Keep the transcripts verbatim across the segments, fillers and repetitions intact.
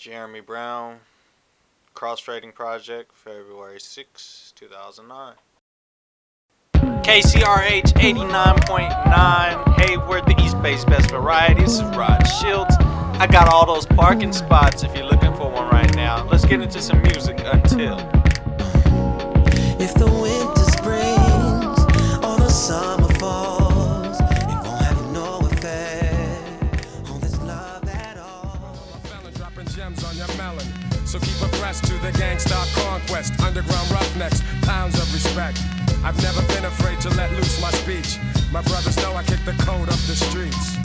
Jeremy Brown, Cross Trading Project, February sixth, two thousand nine. K C R H eighty-nine point nine, Hayward, the East Bay's best variety. This is Rod Shields. I got all those parking spots if you're looking for one right now. Let's get into some music until. If the winter springs or the summer falls, it won't have no effect on this love at all. A felon dropping gems on your melon, so keep abreast to the gangsta conquest. Underground roughnecks, pounds of respect. I've never been afraid to let loose my speech. My brothers know I kick the code up the streets.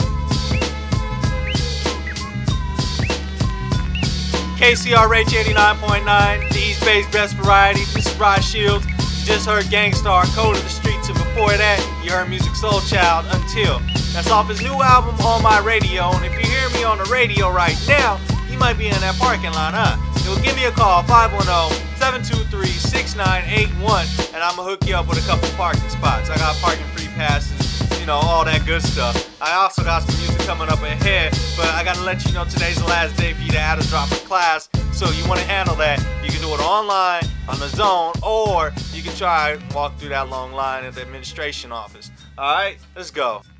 K C R H eighty-nine point nine, the East Bay's best variety. This is Rod Shields. You just heard Gangstar, Code of the Streets, and before that, you heard Musiq Soulchild, Until. That's off his new album, On My Radio, and if you hear me on the radio right now, you might be in that parking lot, huh? You'll give me a call, five one zero, seven two three, six nine eight one, and I'm going to hook you up with a couple parking spots. I got parking free passes, you know, all that good stuff. I also got some music coming up ahead, but I got to let you know today's the last day for you to add or drop a class. So you want to handle that, you can do it online, on the zone, or you can try and walk through that long line at the administration office. All right, let's go.